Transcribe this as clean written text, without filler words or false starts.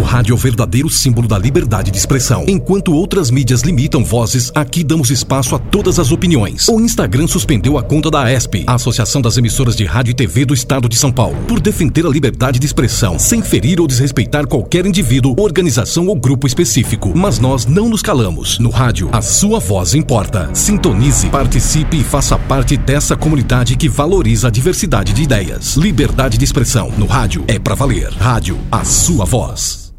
rádio é o verdadeiro símbolo da liberdade de expressão. Enquanto outras mídias limitam vozes, aqui damos espaço a todas as opiniões. O Instagram suspendeu a conta da AESP, a Associação das Emissoras de Rádio e TV do Estado de São Paulo, por defender a liberdade de expressão, sem ferir ou desrespeitar qualquer indivíduo, organização ou grupo específico. Mas nós não nos calamos. No rádio, a sua voz importa. Sintonize, participe e faça parte dessa comunidade que valoriza a diversidade de ideias. Liberdade de expressão no rádio é pra valer. Rádio, a sua voz.